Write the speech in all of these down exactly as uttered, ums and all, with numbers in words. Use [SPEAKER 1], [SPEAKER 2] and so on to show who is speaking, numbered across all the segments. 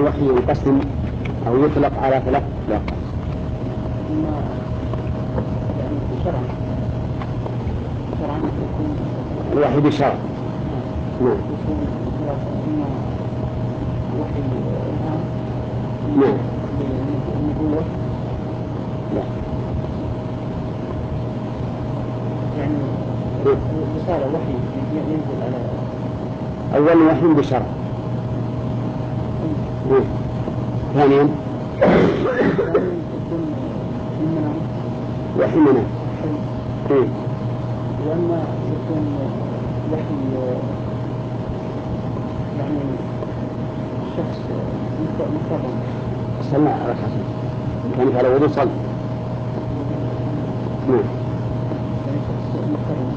[SPEAKER 1] الوحي ينقسم أو يطلق على ثلاث أطلاق.
[SPEAKER 2] يعني شرعا شرعا يكون
[SPEAKER 1] الوحي بشرع. نعم.
[SPEAKER 2] يكون إما وحي الآن.
[SPEAKER 1] نعم.
[SPEAKER 2] النبوة.
[SPEAKER 1] لا.
[SPEAKER 2] يعني رسالة وحي ينزل على
[SPEAKER 1] أول وحي بشرع. نعم. ثانيا
[SPEAKER 2] يكون من منام.
[SPEAKER 1] وحي منام. إيه.
[SPEAKER 2] وأما يكون وحي يعني شخص مكرم.
[SPEAKER 1] صلى على حسن كانت على وضوء صلى. نعم.
[SPEAKER 2] يعني شخص مكرم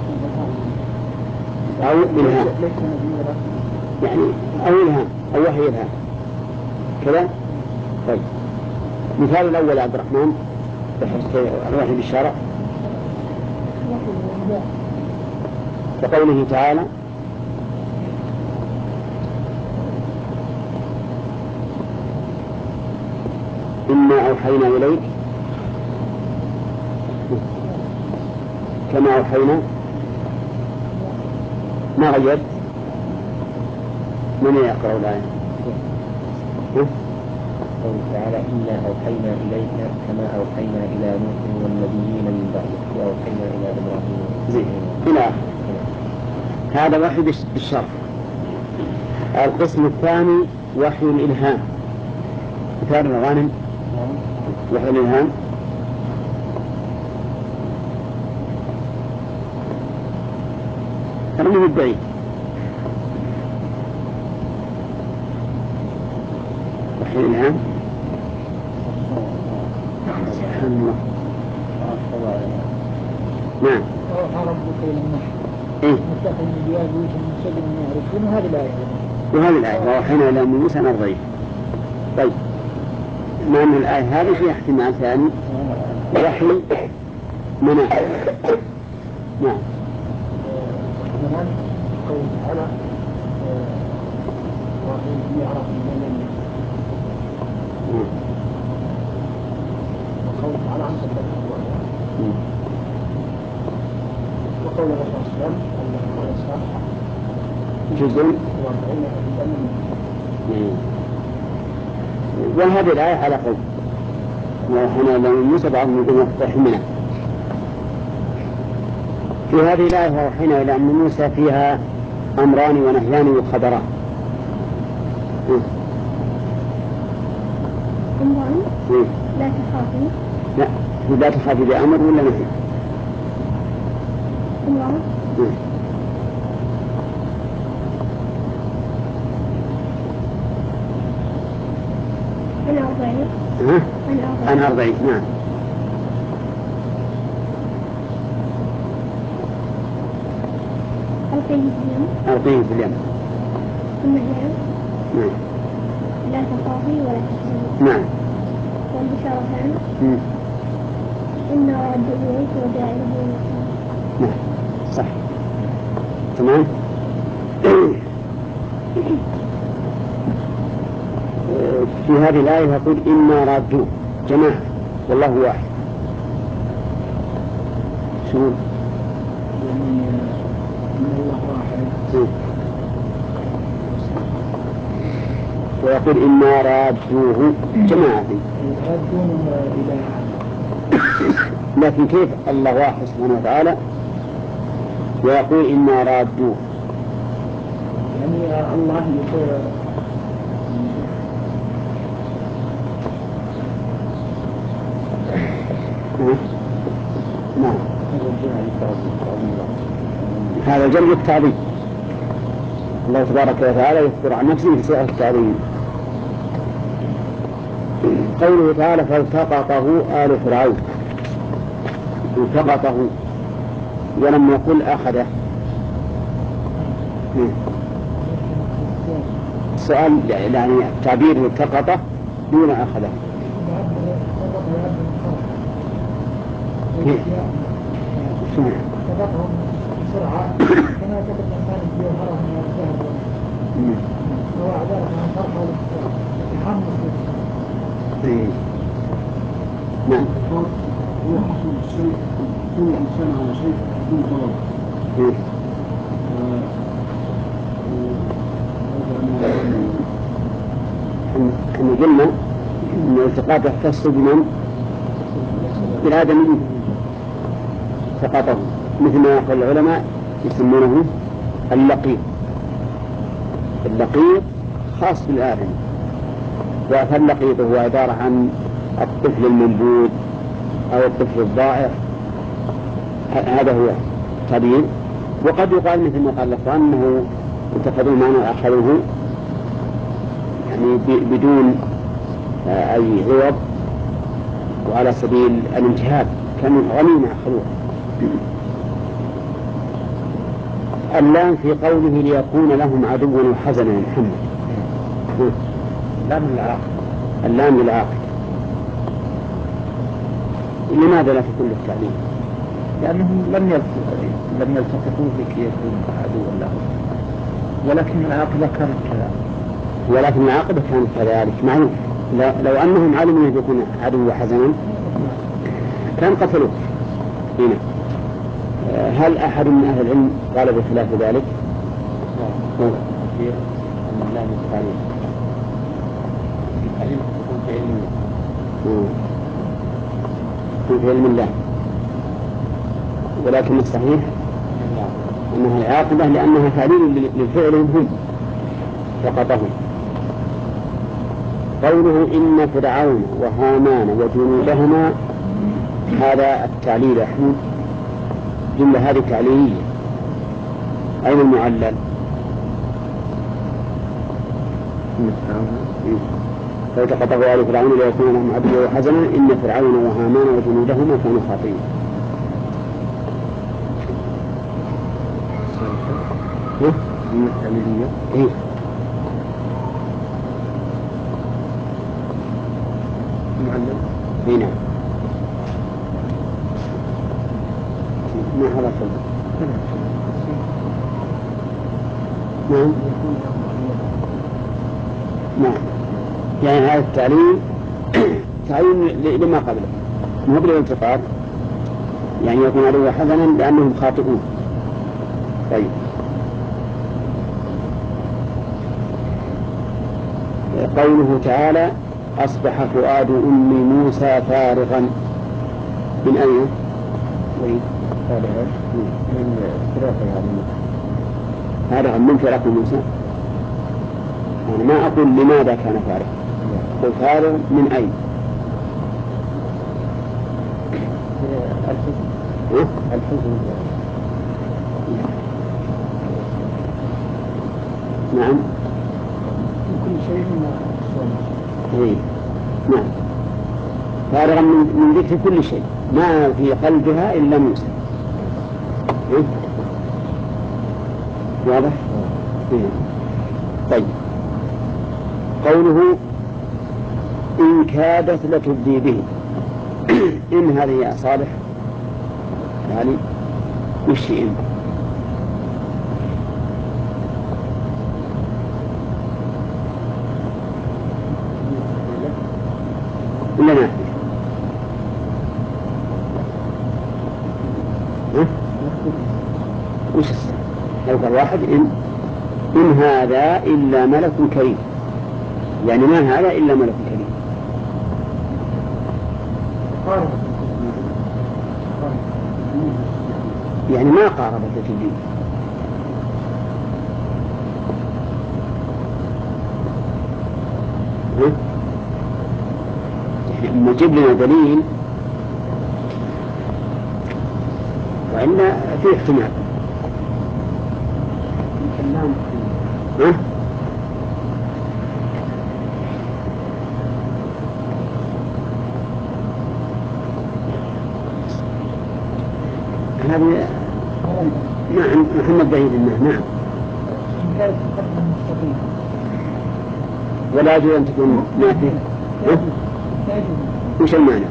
[SPEAKER 1] أو إلهام.
[SPEAKER 2] ليس نبي ولا
[SPEAKER 1] يعني أو إلهام أو وحي إلهام كذا. طيب مثال الأول عبد الرحمن بحث الوحي بالشرع وقوله تعالى إنا أوحينا إليك كما أوحينا ما غير من يقرأ الآية؟
[SPEAKER 3] قوله تعالى إنا أوحينا إليك كما أوحينا إلى نوح والنبيين من بعده وأوحينا إلى إبراهيم
[SPEAKER 1] إلى آخره. هذا وحي بالشرع. القسم الثاني وحي الإلهام. مثال الغانم وحي الإلهام رميه البعيد. وحي الإلهام سبحان الله. نعم.
[SPEAKER 2] أوحى ربك إلى النحل
[SPEAKER 1] إيه.
[SPEAKER 2] متخذ من ديار بيوت من شجر من يعرفون وهذه الآية.
[SPEAKER 1] وهذه الآية وأوحينا إلى موسى أن أرضيه. طيب مع أن الآية هذه فيها احتمال ثاني وحي منام. نعم.
[SPEAKER 2] منام قول تعالى وحي يعرف من الناس. وقول تعالى عن صدق الله. وقول الرسول صلى الله عليه وسلم
[SPEAKER 1] جزء وهذه الآية على قول وحنا لو موسى بعضهم يقول وحينا. في هذه الآية وحينا إلى أن موسى فيها أمران ونهيان وخبران.
[SPEAKER 4] أمران لا تخافي.
[SPEAKER 1] لا لا تخافي بأمر ولا نهي.
[SPEAKER 4] أمران أنا أرضعين.
[SPEAKER 1] ها؟ أنا أرضعين. نعم.
[SPEAKER 4] ألقيه في اليم.
[SPEAKER 1] ألقيه في اليم.
[SPEAKER 4] النهيان.
[SPEAKER 1] نعم.
[SPEAKER 4] لا تخافي ولا تحزني.
[SPEAKER 1] نعم.
[SPEAKER 4] والبشارتان إنا رادوا إليك وجاعله مكانا.
[SPEAKER 1] نعم صح تمام. في هذه الآية يقول إنا رادوه جماعة والله واحد. شو
[SPEAKER 2] الله واحد.
[SPEAKER 1] ويقول إنا رادوه جماعة.
[SPEAKER 2] يردون إلى
[SPEAKER 1] لكن كيف الله واحد سبحانه وتعالى ويقول إنا رادوه؟
[SPEAKER 2] يعني الله يقول
[SPEAKER 1] نعم. هذا جمع التعظيم. الله تبارك وتعالى يذكر عن نفسه في سورة التعظيم. قوله تعالى فالتقطه آل فرعون. التقطه ولم يقل أخذه. السؤال يعني تعبير التقطه دون أخذه.
[SPEAKER 2] تقطهم بسرعة كما تقط الإنسان بجوهره من الذهب. هو عبارة عن فرحة يتحمل
[SPEAKER 1] إيه. نعم.
[SPEAKER 2] هو حصول الشيء كل إنسان على شيء بدون طلب.
[SPEAKER 1] إيه. احنا قلنا ان الالتقاط يختص بمن؟ بالآدميين التقاطه، مثل ما يقول العلماء يسمونه اللقيط. اللقيط خاص بالآدم، فاللقيط هو عبارة عن الطفل المنبوذ أو الطفل الضائع، هذا هو طبيعي. وقد يقال مثل ما قال الأخوان أنه اتخذوه معنا أخذوه يعني بدون أي عوض وعلى سبيل الانتهاك، كانوا غنيمة أخذوه. اللام في قوله ليكون لهم عدوا وحزنا يا محمد.
[SPEAKER 3] اللام للعاقل.
[SPEAKER 1] اللام للعاقل. لماذا لا تكون للتعليم؟
[SPEAKER 3] لأنهم لم لم يلتقطوه لكي يكون عدوا له، ولكن العاقبة كانت كذلك.
[SPEAKER 1] ولكن العاقبة كانت كذلك معروف. لو أنهم علموا أن يكون عدو وحزنا كان قتلوه هنا. هل أحد من أهل العلم قال بخلاف ذلك؟
[SPEAKER 3] كثير من اللام التعليم. التعليم تكون في علم الله.
[SPEAKER 1] في علم الله، ولكن الصحيح أنها العاقبة لأنها تعليل للفعلهم هم فقطهم. قوله إن فرعون وهامان وجنودهما، هذا التعليل يا حمود جملة هذه تعليلية. أين المعلل؟ فالتقطه آل فرعون ليكون لهم عدوا وحزنا إن فرعون وهامان وجنودهما كانوا خاطئين.
[SPEAKER 3] هي التعليلية.
[SPEAKER 1] إيه؟
[SPEAKER 3] معلم.
[SPEAKER 1] إيه نعم. ما هذا صدق. نعم. نعم. يعني هذا التعليل تعليل لما قبله مو بالالتقاط، يعني يكون عدوا حزنا لأنهم خاطئون. طيب. قوله تعالى أصبح فؤاد أم موسى فارغا من أين؟
[SPEAKER 3] فارغا من فراق يعني.
[SPEAKER 1] فارغا من فراق موسى. أنا ما أقول لماذا كان فارغا، قل فارغ من أين؟
[SPEAKER 3] الحزن. الحزن.
[SPEAKER 1] نعم.
[SPEAKER 2] كل شيء ما
[SPEAKER 1] إيه. نعم. فارغا من, من ذكر كل شيء، ما في قلبها إلا موسى. إيه؟ واضح؟ إيه. طيب. قوله إن كادت لتبدي به. إن هذه يا صالح يعني وش إن؟ ولا نافذة؟ ها؟ وش السبب؟ لو قال واحد إن إن هذا إلا ملك كريم، يعني ما هذا إلا ملك كريم. يعني ما قاربت التدين. يعني نجيب لنا دليل وإلا في احتمال. ها؟ هذه نعم محمد بعيد النه نعم. ولا يجوز أن تكون نافية. وش المعنى؟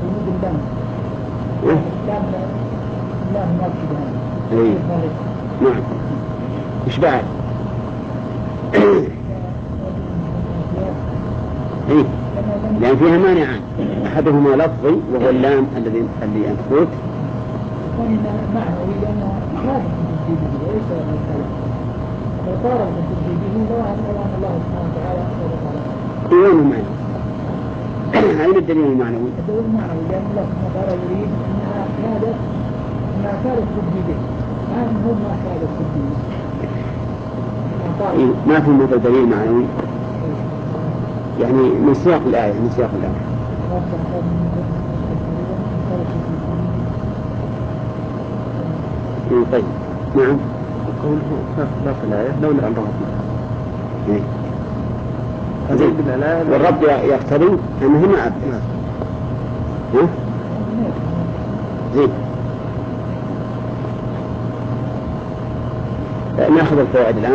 [SPEAKER 1] اي نعم. وش بعد؟ إيه؟ لأن فيها مانعان، أحدهما لفظي وهو اللام الذي اللي أنفوت،
[SPEAKER 2] معنوي لأنه مخالف لتجديده وليس الكلام. لو قارن بتجديده لو أن الله سبحانه وتعالى أخبر تعالى.
[SPEAKER 1] إيه معنى؟ أين الدليل المعنوي؟
[SPEAKER 2] الدليل المعنوي لأن الله سبحانه وتعالى يريد أنها كادت ما كانت تجديده، ما هو ما كانت تجديده.
[SPEAKER 1] إيه؟ ما في مثل دليل معنوي؟ يعني من سياق الآية، من سياق الآية. إيه طيب، نعم.
[SPEAKER 3] قوله لا في الآية لولا أن رغبنا.
[SPEAKER 1] إيه. والرب يقتضي أنه ما أبدأ. ها؟ زين. نأخذ الفوائد الآن.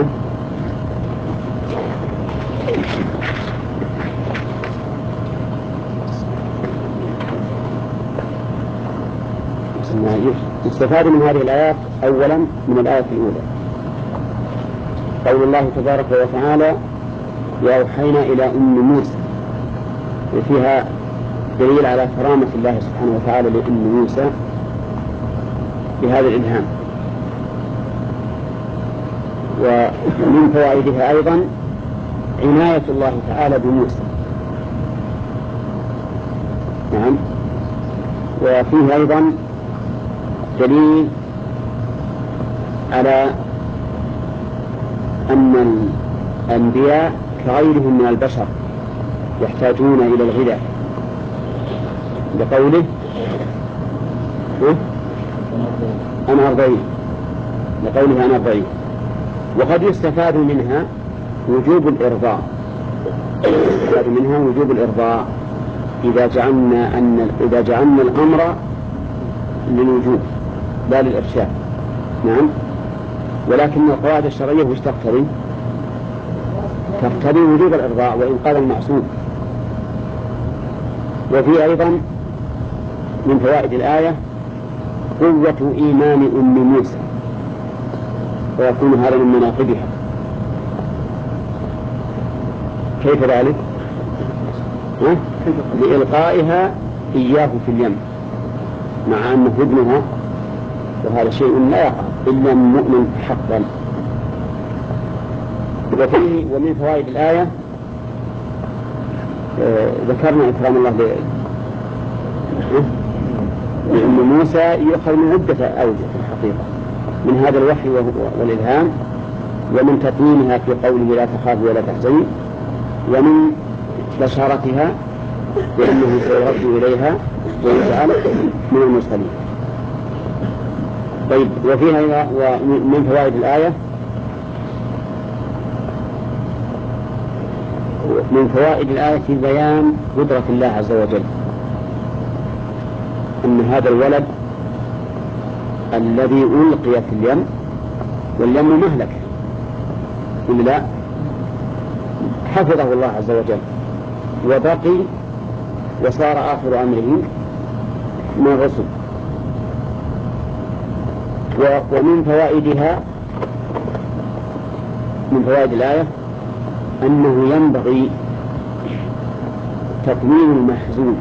[SPEAKER 1] يستفاد من هذه الآيات أولا من الآية الأولى قول الله تبارك وتعالى وأوحينا إلى أم موسى، وفيها دليل على كرامة الله سبحانه وتعالى لأم موسى بهذا الإلهام. ومن فوائدها أيضا عناية الله تعالى بموسى. نعم. وفيه أيضا دليل على أن الأنبياء كغيرهم من البشر يحتاجون إلى الغذاء، لقوله أنا أرضعين، لقوله أنا أرضعين. وقد يستفاد منها وجوب الإرضاع، يستفاد منها وجوب الإرضاع إذا جعلنا أن إذا جعلنا الأمر للوجوب لا للإرشاد. نعم. ولكن القواعد الشرعية وش تقتضي؟ تقتضي وجوب الإرضاع وإن قال المعصوم. وفي أيضا من فوائد الآية قوة إيمان أم موسى، ويكون هذا من مناقبها. كيف ذلك؟ لإلقائها إياه في اليم مع أنه ابنها، وهذا شيء لا يقع إلا من مؤمن حقا. وفيه ومن فوائد الآية آه ذكرنا إكرام الله لأم موسى يؤخذ من عدة أوجه في الحقيقة، من هذا الوحي والإلهام، ومن تطمينها في قوله لا تخافي ولا تحزني، ومن بشارتها بأنه سيرد إليها ويجعل من المرسلين. طيب. وفيها ومن فوائد الآية من فوائد الآية بيان قدرة الله عز وجل، أن هذا الولد الذي ألقي في اليم، واليم مهلك إلا لا، حفظه الله عز وجل وبقي وصار آخر أمره من الرسل. ومن فوائدها من فوائد الآية أنه ينبغي تطمين المحزون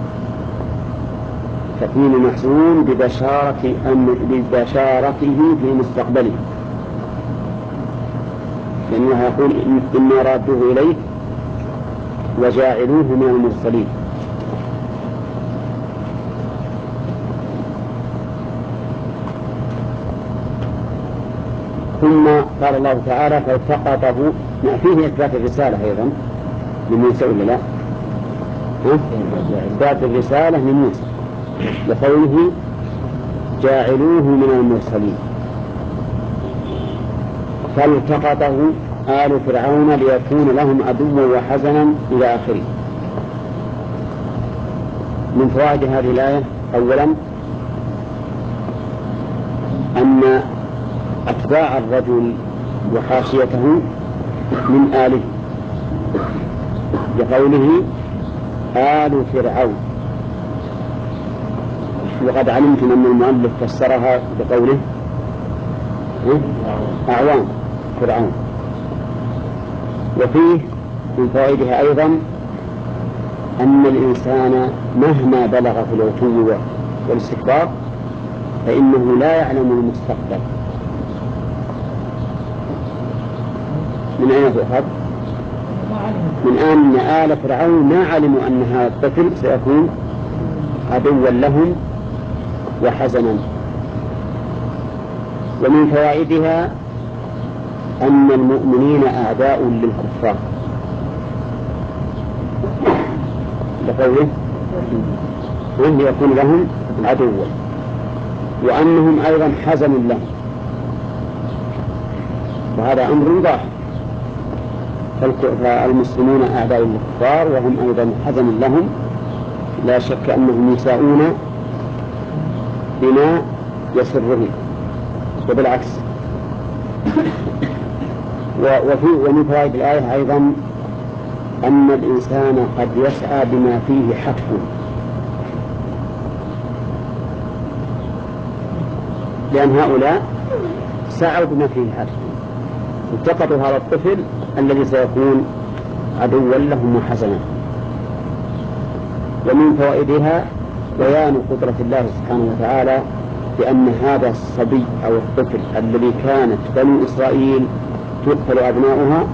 [SPEAKER 1] تطمين المحزون ببشارة أن ببشارته في مستقبله، لأنه يقول إنا رادوه إليك وجاعلوه من المرسلين. ثم قال الله تعالى فالتقطه، فيه إثبات الرسالة أيضا لموسى ولا لا؟ إثبات الرسالة لموسى لقوله جاعلوه من المرسلين. فالتقطه آل فرعون ليكون لهم عدوا وحزنا إلى آخره. من فوائد هذه الآية أولا أن أتباع الرجل وحاشيته من آله، بقوله آل فرعون. وقد علمتم أن المؤلف فسرها بقوله أعوان فرعون. وفيه من فوائدها أيضا أن الإنسان مهما بلغ في العتو والاستكبار فإنه لا يعلم المستقبل. من أين تؤخذ؟ من أن آل فرعون ما علموا أن هذا الطفل سيكون عدوا لهم وحزنا. ومن فوائدها أن المؤمنين أعداء للكفار لقوله وإن يكون لهم عدوا، وأنهم أيضا حزن لهم، وهذا أمر ظاهر. فالمسلمون أعداء للكفار وهم أيضا حزن لهم، لا شك أنهم يساءون بما يسرهم وبالعكس. وفي ومن فوائد الآية أيضا أن الإنسان قد يسعى بما فيه حق، لأن هؤلاء سعوا بما فيه حق، التقطوا هذا الطفل الذي سيكون عدوا لهم وحزنا. ومن فوائدها بيان قدرة الله سبحانه وتعالى بأن هذا الصبي أو الطفل الذي كانت بني إسرائيل تقتل أبناؤها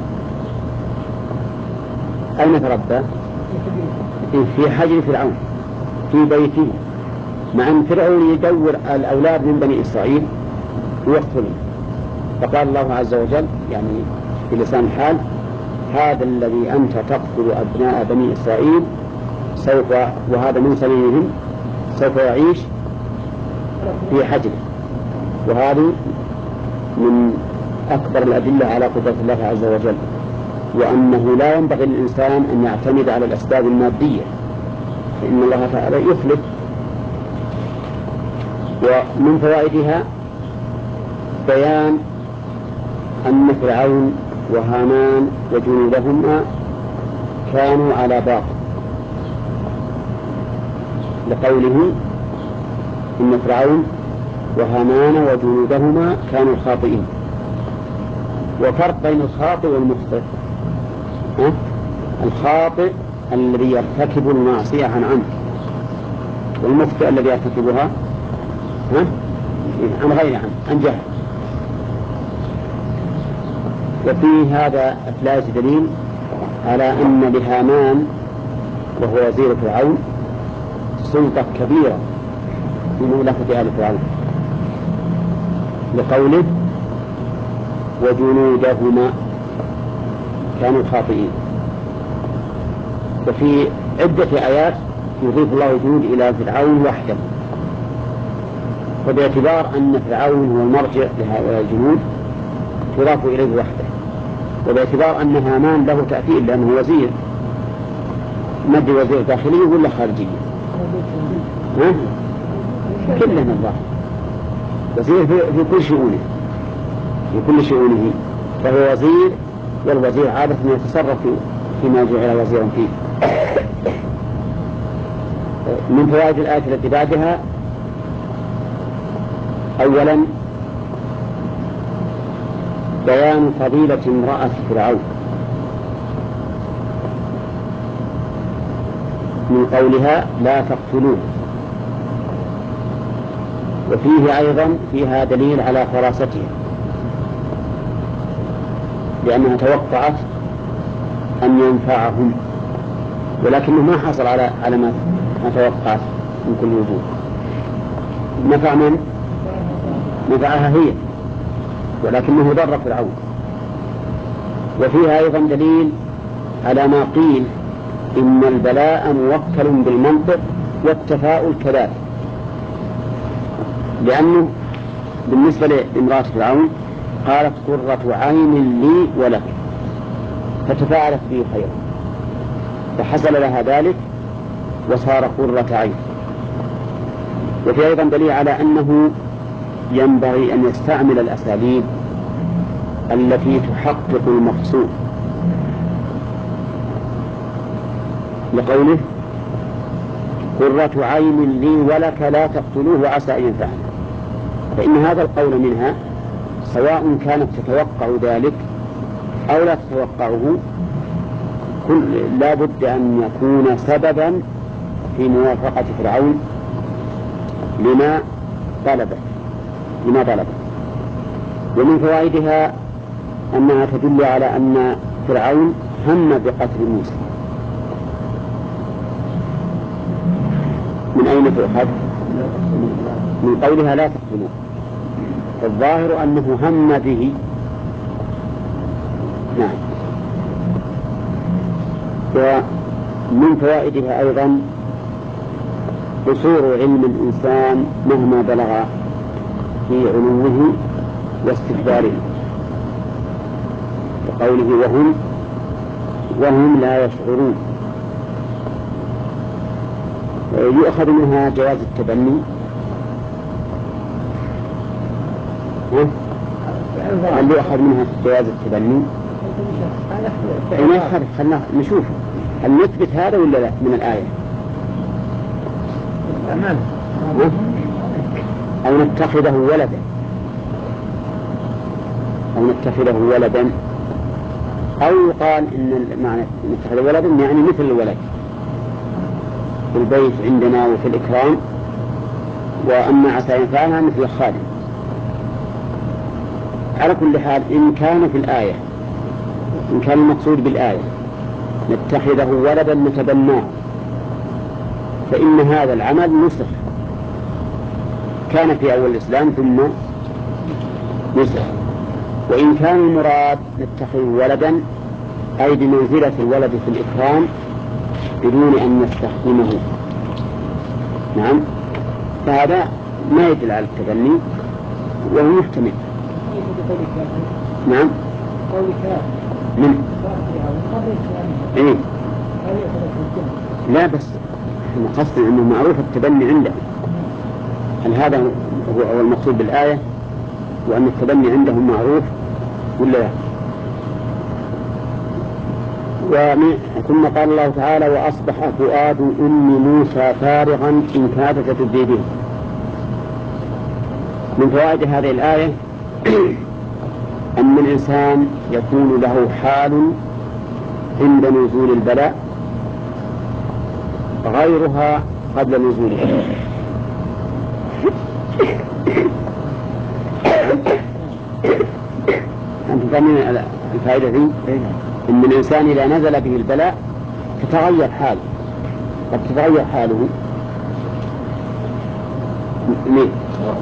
[SPEAKER 1] أين تربى؟ في حجر فرعون في بيته، مع أن فرعون يدور الأولاد من بني إسرائيل ويقتلهم. فقال الله عز وجل يعني في لسان الحال: هذا الذي أنت تقتل أبناء بني إسرائيل سوف وهذا من سبيلهم سوف يعيش في حجر. وهذه من أكبر الأدلة على قدرة الله عز وجل، وأنه لا ينبغي للإنسان أن يعتمد على الأسباب المادية، فإن الله تعالى يفلت. ومن فوائدها بيان أن فرعون وهامان وجنودهما كانوا على باطل، لقوله إن فرعون وهامان وجنودهما كانوا خاطئين. وفرق بين الخاطئ والمخطئ: أه؟ الخاطئ الذي يرتكب المعصية عن عمد، والمخطئ الذي يرتكبها أه؟ عن غير عمد، عن جهل. وفي هذا الآية دليل على أن لهامان وهو وزير فرعون سلطة كبيرة في مملكة آل فرعون، لقوله وجنودهما كانوا خاطئين. وفي عدة آيات يضيف الله الجنود إلى فرعون وحده، وباعتبار أن فرعون هو المرجع لهؤلاء الجنود تضاف إليه وحده، وباعتبار أن هامان له تأثير لأنه وزير، مد وزير داخلي ولا خارجي؟ ها؟ كله من الله، وزير في, في كل شؤونه في كل شؤونه فهو وزير، والوزير عادة يتصرف فيما جعل وزيرا فيه. من فوائد الآية التي بعدها: أولا بيان فضيلة امرأة فرعون من قولها لا تقتلوه، وفيه أيضا فيها دليل على فراستها، لأنها توقعت أن ينفعهم، ولكنه ما حصل على على ما توقعت من كل وجوه. نفع من؟ نفعها هي، ولكنه ضر فرعون. وفيها أيضا دليل على ما قيل إن البلاء موكل بالمنطق والتفاؤل كذلك، لأنه بالنسبة لامرأة فرعون قالت قرة عين لي ولك، فتفاعلت به خيرا فحصل لها ذلك وصار قرة عين. وفي أيضا دليل على أنه ينبغي أن يستعمل الأساليب التي تحقق المقصود، لقوله قرة عين لي ولك لا تقتلوه عسى أن ينفعنا. فإن هذا القول منها سواء كانت تتوقع ذلك أو لا تتوقعه كل لا بد أن يكون سببا في موافقة فرعون لما طلبه لما طلبه. ومن فوائدها أنها تدل على أن فرعون هم بقتل موسى. من أين تؤخذ؟ من قولها لا تقتلوه. الظاهر أنه هم به. نعم. ومن فوائدها أيضا قصور علم الإنسان مهما بلغ في علوه واستكباره، وقوله وهم وهم لا يشعرون. يؤخذ منها جواز التبني. هل يؤخذ منها جواز التبني؟ ما يخالف، خلنا نشوف هل نثبت هذا ولا لا من الآية، أو نتخذه ولدا أو نتخذه ولدا أو يقال إن معنى نتخذه ولدا يعني مثل الولد في البيت عندنا وفي الإكرام، وأما عسى ينفعنا مثل الخادم. على كل حال إن كان في الآية إن كان المقصود بالآية نتخذه ولدا نتبناه، فإن هذا العمل نسخ، كان في أول الإسلام ثم نسخ. وإن كان المراد نتخذ ولدا أي بمنزلة الولد في الإكرام بدون أن نستخدمه، نعم، فهذا ما يدل على التبني وهو محتمل. نعم. من إيه؟ لا بس احنا قصدنا أنه معروف التبني عنده. هل هذا هو المقصود بالآية وأن التبني عندهم معروف ولا لا؟ ثم قال الله تعالى وأصبح فؤاد أم موسى فارغا إن كادت تبدي به. من فوائد هذه الآية أن الإنسان يكون له حال عند نزول البلاء غيرها قبل نزوله. أنت فاهمين الفائدة دي؟ إن الإنسان إذا نزل به البلاء تتغير حاله، قد تتغير حاله. ليه؟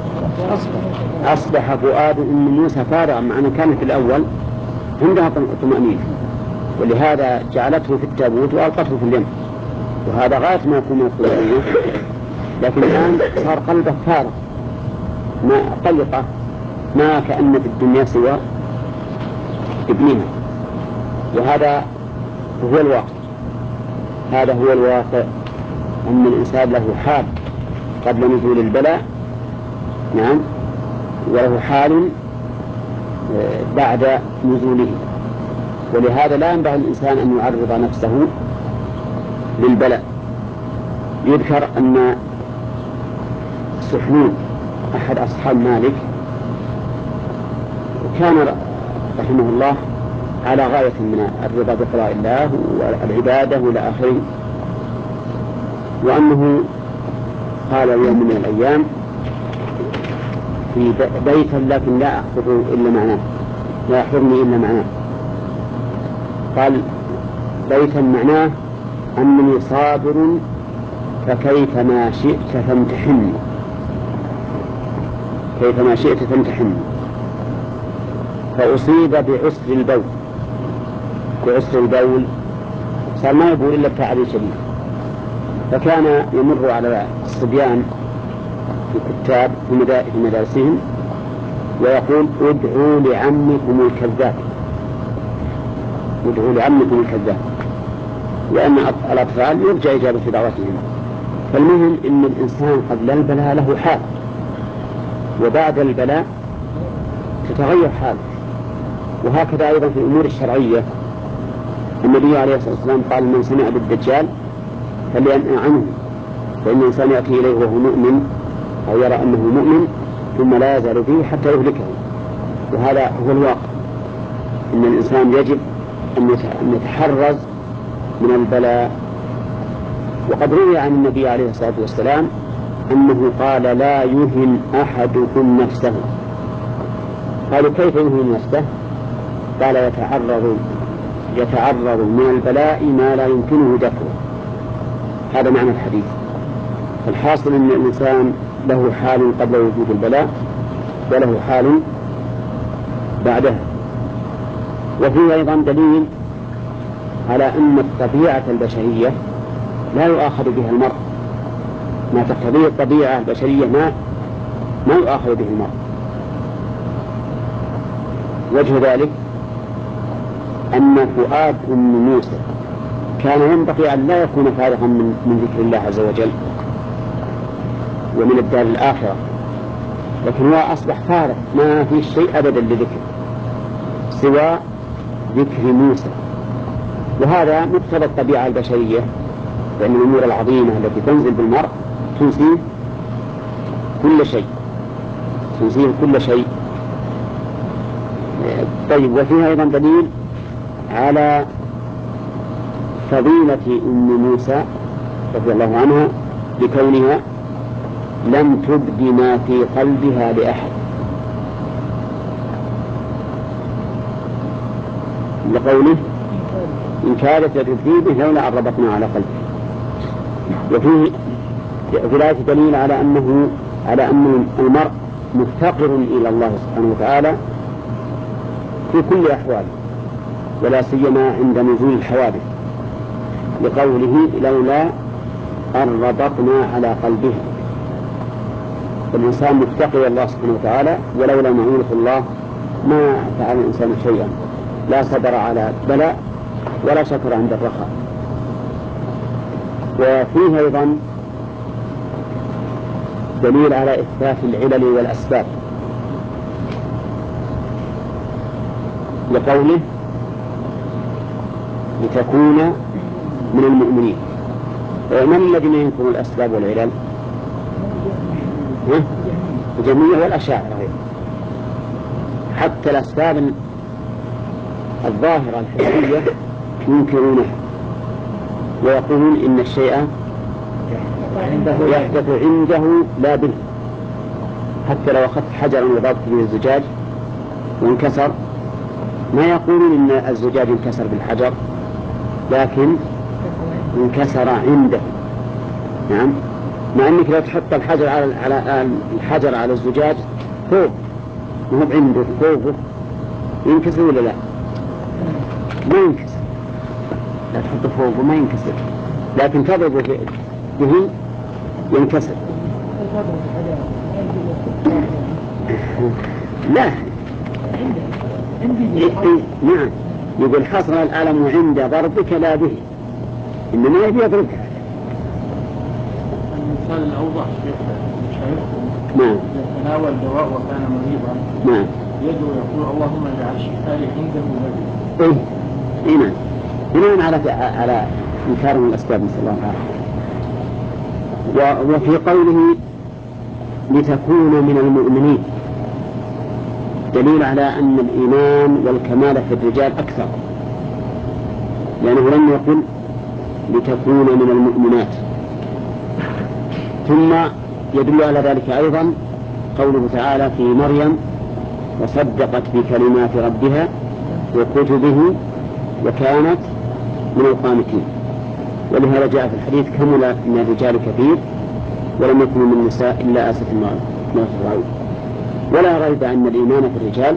[SPEAKER 1] أصبح فؤاد أم موسى فارغا، مع أنه كان في الأول عندها طمأنينة، ولهذا جعلته في التابوت وألقته في اليم، وهذا غاية ما يكون من الطمأنينة. لكن الآن صار قلبه فارغ، ما قلقه، ما كأن في الدنيا سوى ابنها. وهذا هو الواقع، هذا هو الواقع، أن الإنسان له حال قبل نزول البلاء، نعم، وله حال بعد نزوله. ولهذا لا ينبغي الإنسان أن يعرض نفسه للبلاء. يذكر أن سحنون أحد أصحاب مالك كان رحمه الله على غاية من الرضا بقضاء الله والعبادة إلى آخره، وأنه قال يوم من الأيام في بيتا لكن لا أحفظ إلا معناه، لا يحضرني إلا معناه. قال بيتا معناه أنني صابر فكيفما شئت فامتحني، كيفما شئت فامتحني. فأصيب بعسر البول، بعسر البول صار ما يبول إلا بتعب شديد. فكان يمر على الصبيان في الكتاب في مدارسهم ويقول ادعوا لعمكم الكذاب، ادعوا لعمكم الكذاب، لأن الأطفال يرجى إجابة دعوتهم. فالمهم إن الإنسان قبل البلاء له حال، وبعد البلاء تتغير حاله. وهكذا أيضا في الأمور الشرعية. النبي عليه الصلاة والسلام قال من سمع بالدجال فلينأ عنه، فإن الإنسان يأتي إليه وهو مؤمن أو يرى أنه مؤمن ثم لا يزال فيه حتى يهلكه. وهذا هو الواقع، إن الإنسان يجب أن يتحرز من البلاء. وقد روي عن النبي عليه الصلاة والسلام أنه قال لا يهن أحدكم نفسه. قالوا كيف يهن نفسه؟ قال يتعرض يتعرض من البلاء ما لا يمكنه دفعه. هذا معنى الحديث. الحاصل أن الإنسان له حال قبل وجود البلاء وله حال بعدها. وفيه أيضا دليل على أن الطبيعة البشرية لا يؤاخذ بها المرء، ما تقتضيه الطبيعة البشرية ما ما يؤاخذ به المرء. وجه ذلك أن فؤاد أم موسى كان ينبغي أن لا يكون فارغا من, من ذكر الله عز وجل ومن الدار الآخرة، لكن هو أصبح فارغ ما في شيء أبدا لذكر سوى ذكر موسى. وهذا مقتضى الطبيعة البشرية، لأن الأمور العظيمة التي تنزل بالمرء تنسيه كل شيء تنسيه كل شيء. طيب، وفيها أيضا دليل على فضيلة أم موسى رضي الله عنها بكونها لم تبد ما في قلبها لأحد، لقوله إن كادت لتبدي به لولا أن ربطنا على قلبه. وفيه في الآية دليل على أنه على أن المرء مفتقر إلى الله سبحانه وتعالى في كل أحواله، ولا سيما عند نزول الحوادث، لقوله لولا أن ربطنا على قلبه. الإنسان مفتقر إلى الله سبحانه وتعالى، ولولا معونة الله ما فعل الإنسان شيئا، لا صبر على بلاء ولا شكر عند الرخاء. وفيه أيضا دليل على إثبات العلل والأسباب، لقوله لتكون من المؤمنين. ومن الذين ينكرون الأسباب والعلل؟ الجميع والأشاعرة، حتى الأسباب الظاهرة الحسية ينكرونها ويقولون إن الشيء يحدث عنده لا به. حتى لو أخذت حجرا وضربت به الزجاج وانكسر ما يقولون إن الزجاج انكسر بالحجر، لكن انكسر عنده. نعم، مع أنك لو تحط الحجر على على الحجر على الزجاج فوق ما هو عنده فوقه ينكسر ولا لا؟ ما ينكسر. لا تحط فوقه ما ينكسر، لكن تضرب به ينكسر. لا نعم، يقول حصل الألم عند ضربك لا به، إنما يبي يضربك.
[SPEAKER 2] المثال الأوضح شايفكم
[SPEAKER 1] نعم
[SPEAKER 2] تناول دواء وكان مريضا
[SPEAKER 1] نعم
[SPEAKER 2] يدعو يقول اللهم اجعل شفائي عنده لك.
[SPEAKER 1] إيه إيه نعم، بناء على على إنكار من الأسباب نسأل الله العافية. وفي قوله لتكون من المؤمنين دليل على أن الإيمان والكمال في الرجال أكثر، لأنه لم يقل لتكون من المؤمنات. ثم يدل على ذلك أيضا قوله تعالى في مريم وصدقت بكلمات ربها وكتبه وكانت من القانتين. ولهذا جاء في الحديث كمل من الرجال كثير ولم يكن من النساء إلا آسف ما فرعون. ولا ريب أن الإيمان في الرجال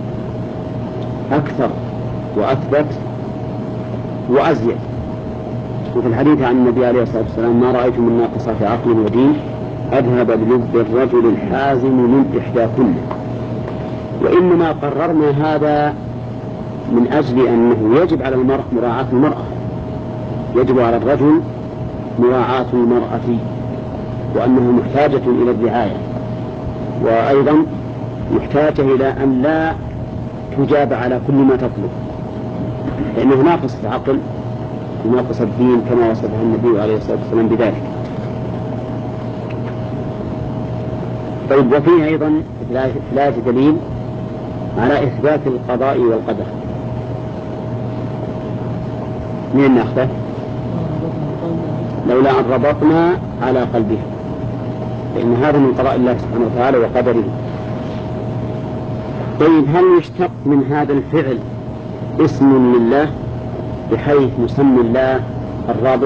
[SPEAKER 1] أكثر وأثبت وأزيد. وفي الحديث عن النبي عليه الصلاة والسلام ما رأيت من ناقصات عقل ودين أذهب بلب الرجل الحازم من إحداكن. وإنما قررنا هذا من أجل أنه يجب على المرء مراعاة المرأة، يجب على الرجل مراعاة المرأة، وأنه محتاجة إلى الرعاية، وأيضا محتاجة إلى أن لا تجاب على كل ما تطلب، لأنه ناقص العقل وناقص الدين كما وصفه النبي عليه الصلاة والسلام بذلك. طيب، وفيه أيضا في الآية دليل على إثبات القضاء والقدر. من ناخذه؟ لولا أن ربطنا على قلبها، لأن هذا من قضاء الله سبحانه وتعالى وقدره. طيب هل يشتق من هذا الفعل اسم لله بحيث نسمي الله الرابط؟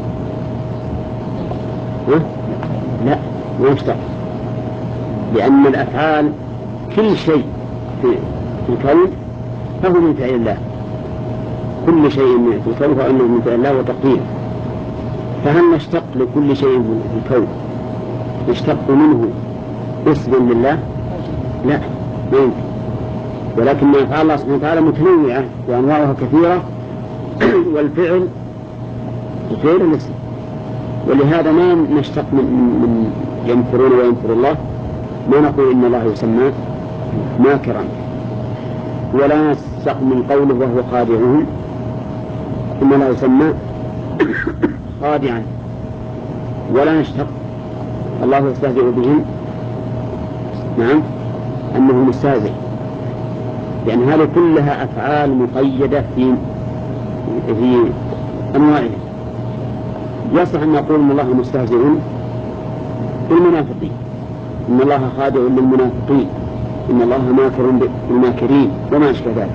[SPEAKER 1] لا، ما يشتق، لأن الأفعال كل شيء في الكون فهو من فعل الله، كل شيء في الكون فإنه من فعل الله وتقديره. فهل نشتق لكل شيء في الكون يشتق منه اسم لله؟ لا، ما يمكن. ولكن أفعال الله سبحانه وتعالى متنوعة وأنواعها كثيرة والفعل غير الاسم، ولهذا ما نشتق من, من يمكرون ويمكر الله، ما نقول إن الله يسمى ماكرا، ولا نشتق من قوله وهو خادعهم إن الله يسمى خادعا، ولا نشتق الله يستهزئ بهم نعم أنه مستهزئ، لأن هذه كلها أفعال مقيدة في في أنواعها. يصح أن نقول إن الله مستهزئ بالمنافقين، إن الله خادع للمنافقين، إن الله ماكر بالماكرين وما أشبه ذلك.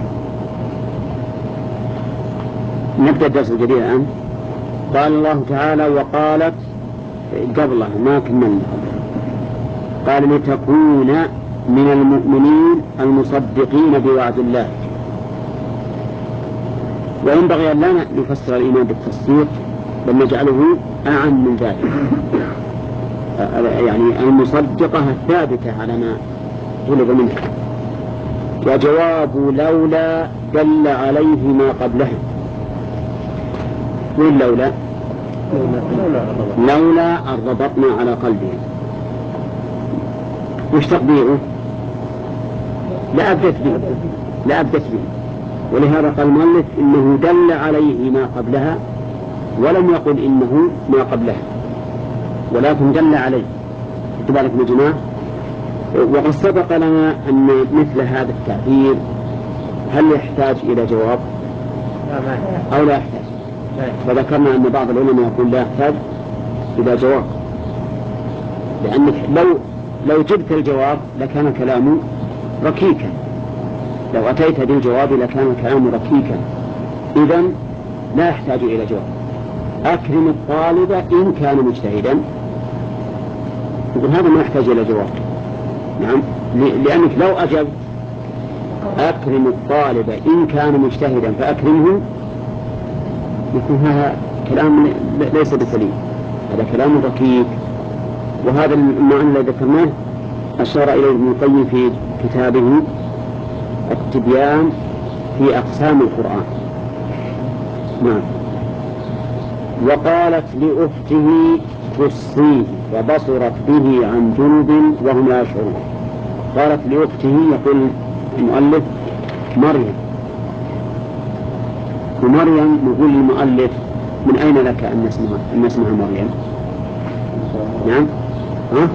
[SPEAKER 1] نبدأ الدرس الجديد الآن. قال الله تعالى وقالت قبله ما كملنا، قال لتكون من المؤمنين المصدقين بوعد الله. وينبغي أن لا نفسر الإيمان بالتصديق بل نجعله أعم من ذلك، يعني المصدقة الثابتة على ما طلب منها. وجواب لولا دل عليه ما قبله. وين لولا؟ لولا أن ربطنا على قلبه. وش تقديره؟ لا أبدت به، لا أبدت به. ولهذا قال المؤلف إنه دل عليه ما قبلها، ولم يقل إنه ما قبلها، ولكن دل عليه. تبارك يا جماعة. وقد سبق لنا أن مثل هذا التعبير هل يحتاج إلى جواب أو لا يحتاج؟ فذكرنا أن بعض العلماء يقول لا يحتاج إلى جواب، لأنك لو لو جبت الجواب لكان كلامه ركيكا، لو أتيت بالجواب لكان كلامه ركيكا، إذن لا يحتاج إلى جواب. أكرم الطالب إن كان مجتهدا، يقول هذا ما يحتاج إلى جواب. نعم، لأنك لو أجبت أكرم الطالب إن كان مجتهدا فأكرمه، يكون هذا كلام ليس بسليم، هذا كلام ركيك. وهذا المعنى الذي ذكرناه أشار إليه ابن القيم في كتابه التبيان في أقسام القرآن. نعم. وقالت لأخته قصيه وبصرت به عن جنب وهم لا يشعرون. قالت لأخته، يقول المؤلف مريم، ومريم يقول المؤلف من أين لك أن نسمع أن نسمع مريم؟ نعم. ها؟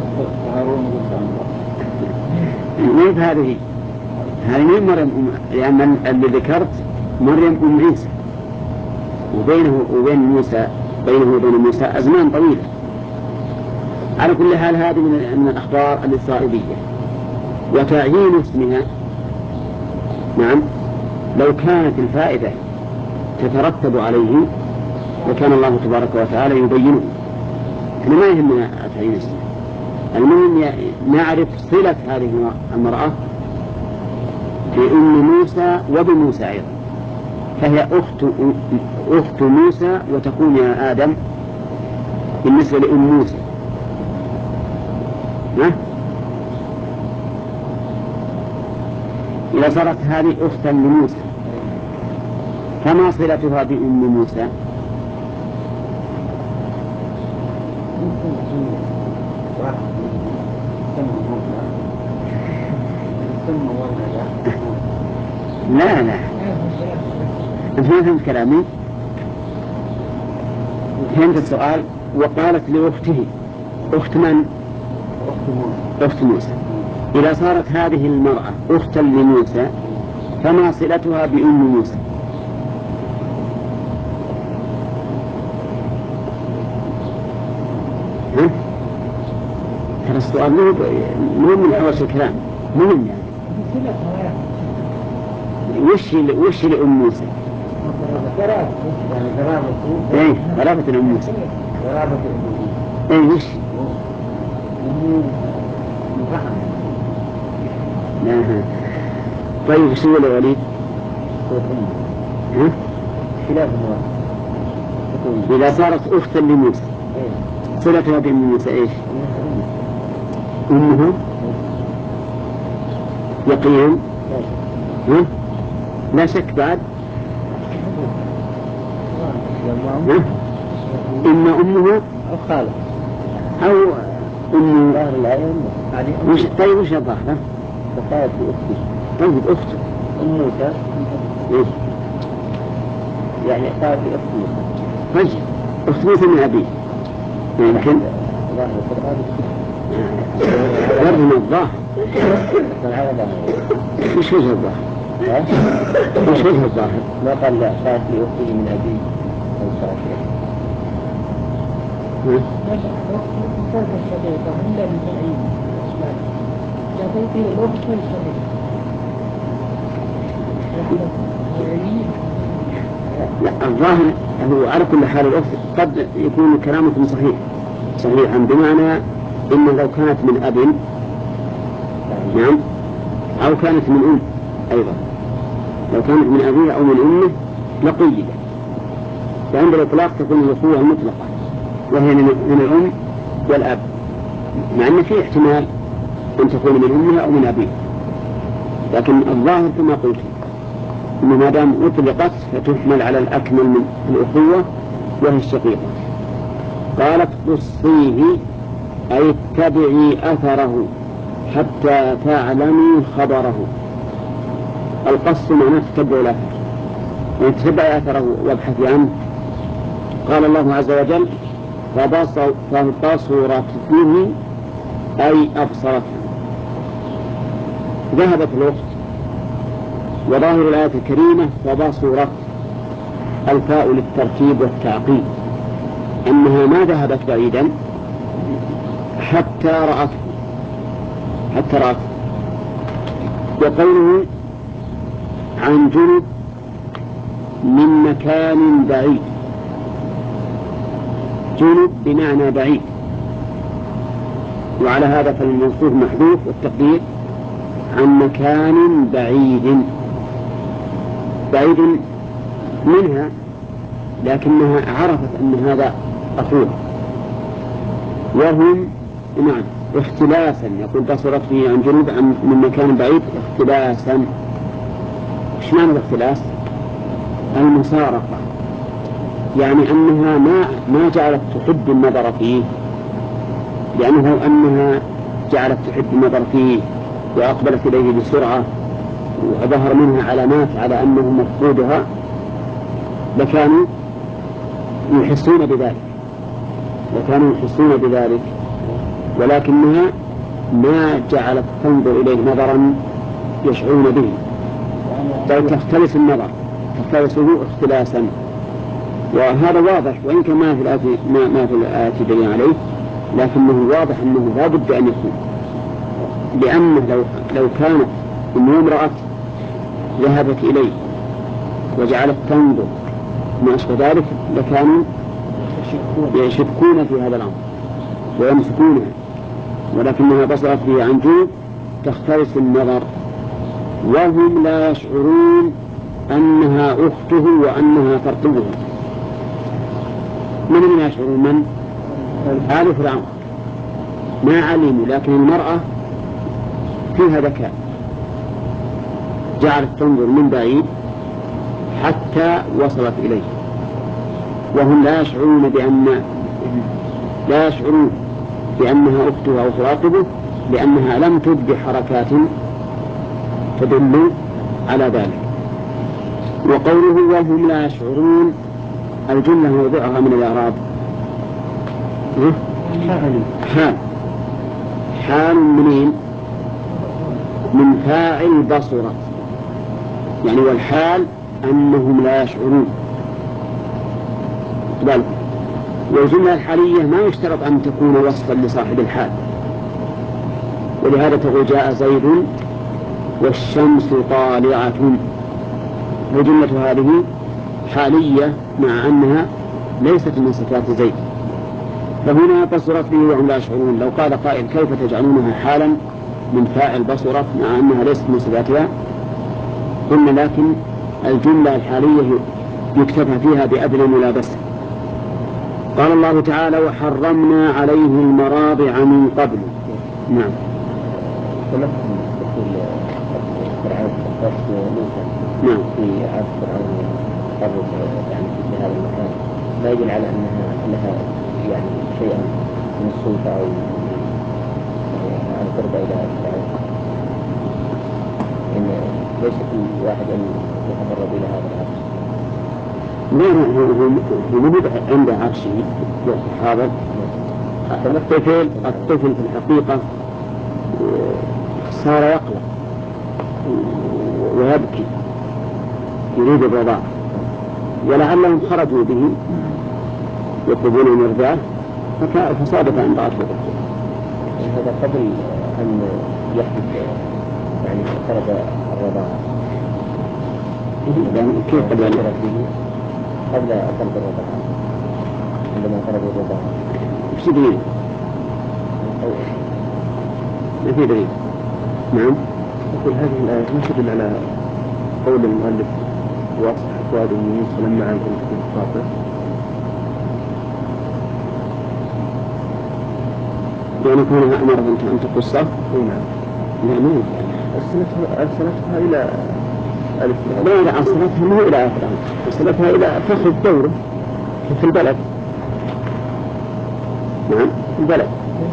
[SPEAKER 1] وين هذه؟ هذه من مريم، لأن اللي ذكرت مريم أم عيسى، وبينه وبين موسى بينه وبين موسى أزمان طويلة. على كل حال هذه من الأخبار الإسرائيلية. وتعيين اسمها نعم لو كانت الفائدة تترتب عليه لكان الله تبارك وتعالى يبينه. احنا ما يهمنا تعيين اسمها، المهم نعرف صلة هذه المرأة بأم موسى وبموسى أيضا، فهي أخت أخت موسى وتكون يا آدم بالنسبة لأم موسى. ها؟ إذا صارت هذه أختا لموسى فما صلتها بأم موسى؟ لا لا أنت ما فهمت كلامي؟ فهمت السؤال. وقالت لأخته، أخت من؟ أخت موسى. إذا صارت هذه المرأة أختا لموسى فما صلتها بأم موسى؟ ها؟ هذا السؤال مهم من حوش الكلام، مهم يعني. وش وش لأم موسى؟ إيه قرابة الأم موسى. إيه وش؟ لا. طيب شو ولا وليد؟ ها؟ إذا صارت أختا لموسى صلتها بأم موسى إيش؟ أمها يقين؟ ها؟ لا شك بعد. ها؟ إما أمها
[SPEAKER 3] أو خالة
[SPEAKER 1] أو أم
[SPEAKER 3] ظاهر الآية.
[SPEAKER 1] وش طيب وش الظاهر؟
[SPEAKER 3] فقالت لأختي.
[SPEAKER 1] طيب أخته
[SPEAKER 3] أم موسى
[SPEAKER 1] إيه؟
[SPEAKER 3] يعني قالت لأخت موسى.
[SPEAKER 1] طيب أخت موسى من أبيه يمكن
[SPEAKER 3] ظاهر القرآن
[SPEAKER 1] غير من الظاهر. وش وجه الظاهر؟ وش وجه الظاهر؟
[SPEAKER 3] ما قال لا قالت لأختي من أبي أو قالت
[SPEAKER 1] لا الظاهر هو على كل حال الأخت قد يكون كلامكم صحيح صحيحا بمعنى إن لو كانت من أب نعم أو كانت من أم أيضا لو كانت من أبيه أو من أمه لقيدة. فعند الإطلاق تكون الأخوة المطلقة وهي من الأم والأب مع أن في احتمال أن تكون من أمها أو من أبيه، لكن الظاهر كما قلت إن ما دام أطلقت فتحمل على الأكمل من الأخوة وهي الشقيقة. قالت قصيه أي اتبعي أثره حتى تعلمي خبره. القص معناه تتبع الأثر يعني تتبع أثره وابحثي عنه. قال الله عز وجل فبصرت به أي أبصرته. ذهبت الأخت وظاهر الآية الكريمة فبصرت الفاء للترتيب والتعقيب أنها ما ذهبت بعيدا حتى رأته حتى رأته. وقوله عن جنب من مكان بعيد، جنب بمعنى بعيد، وعلى هذا فالموصوف محذوف والتقدير عن مكان بعيد بعيد منها، لكنها عرفت أن هذا أخوه. وهم نعم اختلاسا يقول بصرت فيه عن جنوب من مكان بعيد اختلاسا. ايش معنى الاختلاس؟ المسارقة، يعني أنها ما ما جعلت تحب النظر فيه، لأنه أنها جعلت تحب النظر فيه وأقبلت إليه بسرعة وظهر منها علامات على أنه مفقودها لكانوا يحسون بذلك لكانوا يحسون بذلك ولكنها ما جعلت تنظر إليه نظرا يشعرون به، بل تختلس النظر تختلسه اختلاسا. وهذا واضح وإن كان ما في الآية ما, ما في الآية دليل عليه، لكنه واضح أنه لا بد أن يكون، لأنه لو لو كانت أم امرأة ذهبت إليه وجعلت تنظر ما أشبه ذلك لكانوا يشكون في هذا الأمر ويمسكونها، ولكنها بصرت به عن جنب تختلس النظر وهم لا يشعرون أنها أخته وأنها ترقبه. من من يشعرون؟ من؟ آل فرعون ما علموا، لكن المرأة فيها ذكاء جعلت تنظر من بعيد حتى وصلت إليه، وهم لا يشعرون بأن لا يشعرون بأنها أخته أو تراقبه، لأنها لم تبدي حركات تدل على ذلك. وقوله وهم لا يشعرون الجملة موضعها من الإعراب حال حال منين؟ من فاعل بصرت، يعني والحال أنهم لا يشعرون. والجملة الحالية ما يشترط أن تكون وصفا لصاحب الحال، ولهذا تقول جاء زيد والشمس طالعة، والجملة هذه حالية مع أنها ليست من صفات زيد، فهنا بصرت به وهم لا يشعرون. لو قال قائل كيف تجعلونها حالا من فاعل بصرت مع أنها ليست من صفاتها؟ قلنا لكن الجملة الحالية يكتفى فيها بأدنى ملابسة. قال الله تعالى وحرمنا عليه المراضع من قبل. نعم. نعم.
[SPEAKER 3] في عهد فرعون قرب يعني في هذا المكان لا يدل على أنها لها يعني شيئا من السلطة أو عن قرب إلى فرعون، إن ليس كل واحد أن يتقرب إلى هذا العرش.
[SPEAKER 1] لا هو موجود عند عرشه حاضر. الطفل الطفل في الحقيقة صار يقلق ويبكي يريد الرضاع، ولعلهم خرجوا به يطلبون المرضعة فصادف أن ضاعت له.
[SPEAKER 3] هذا قبل أن يحدث يعني خرج الرضاعة.
[SPEAKER 1] كيف قبل أن
[SPEAKER 3] يخرج به؟ قبل خرج الرضاعة، عندما خرج الرضاعة.
[SPEAKER 1] إيش دليل؟ ما في دليل. نعم.
[SPEAKER 3] يقول هذه الآية ما تدل على قول المؤلف وأصبحت وادي يونس فلما عن كنت الخاطئ.
[SPEAKER 1] يعني كونها أمر أن تقول صح؟
[SPEAKER 3] نعم.
[SPEAKER 1] لا ما
[SPEAKER 3] أرسلتها إلى ألف.
[SPEAKER 1] لا لا أرسلتها مو إلى آخر، أرسلتها إلى تأخذ دوره في البلد. نعم في البلد.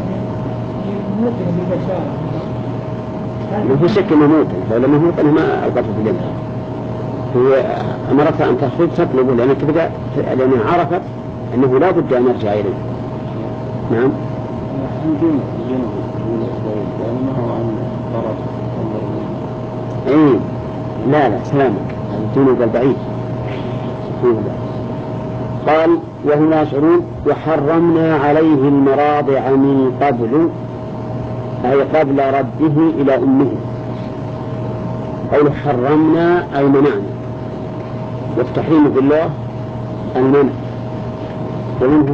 [SPEAKER 1] ما في شك انه موت، فلما موت انا ما القته في اليمن. هي امرتها ان تخرج تطلبه لان تبدا لانها عرفت انه لا بد ان يرجع اليه. نعم. اي لا لا سلامك الجنوب البعيد. قال وهم لا يشعرون وحرمنا عليه المراضع من قبل، أي قبل رده إلى أمه. قوله حرمنا أي منعنا، والتحريم في الله المنع، ومنه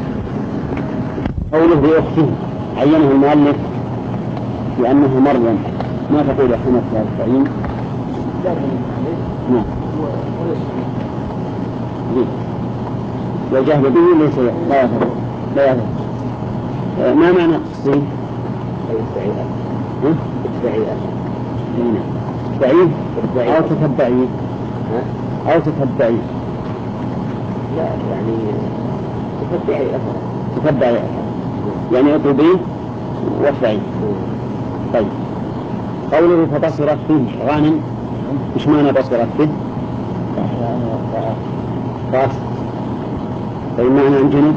[SPEAKER 1] قوله بأخته عينه المؤلف لأنه مريم. ما تقول يا حمد في التعيين؟ نعم. وجهل به ليس لا يفعل لا يفعل. ما معنى التصريح؟ تتبعي أو تتبعي أو تتبعي
[SPEAKER 3] لا يعني تتبعي أثر
[SPEAKER 1] تتبعي يعني اطلبيه وافعي. طيب قوله فبصرت فيه غانم، إيش معنى بصرت فيه؟ رأت. طيب معنى عن جنوب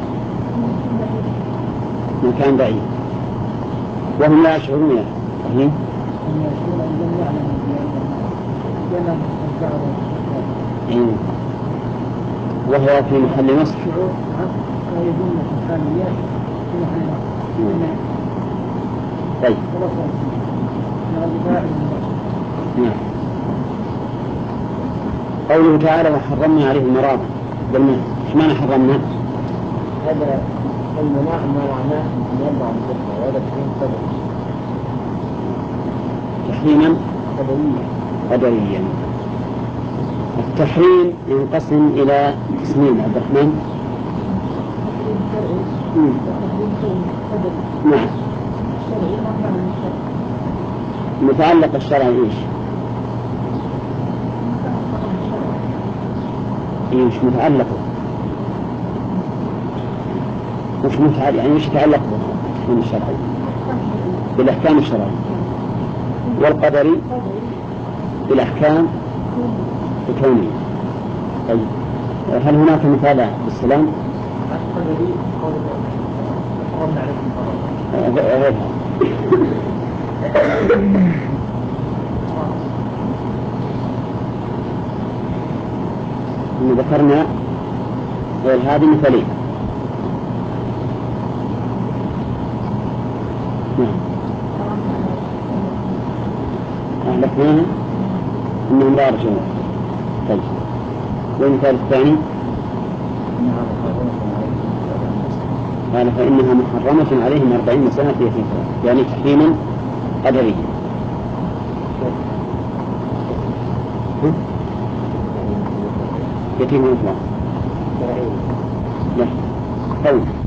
[SPEAKER 1] مكان بعيد وهم لا يشعرون. فهم؟ وهو في محل نصب. طيب قوله تعالى وحرمنا عليه المراضع، قلنا ايش معنى حرمنا؟
[SPEAKER 3] هذا المناع ما معناه أن يرضع الطفل، وهذا تحريم قدري.
[SPEAKER 1] تحريما
[SPEAKER 3] قدريا.
[SPEAKER 1] قدريا. التحريم ينقسم إلى قسمين عبد الرحمن. نعم. متعلق الشرع ايش؟ ايش متعلق؟ مش متعلق يعني ايش يتعلق بالحكم الشرعي؟ بالاحكام الشرعيه. والقدري بالاحكام الكونيه. طيب هل هناك مثال بالسلام؟
[SPEAKER 2] القدري قولنا عليكم
[SPEAKER 1] غيرها. ذكرنا غير هذه مثالين. نعم. أهلكناها إنهم لا يرجعون. طيب والمثال الثاني قال فإنها محرمة عليهم أربعين سنة في يتيم، يعني تحريما قدريا. يتيم مطلق لا قول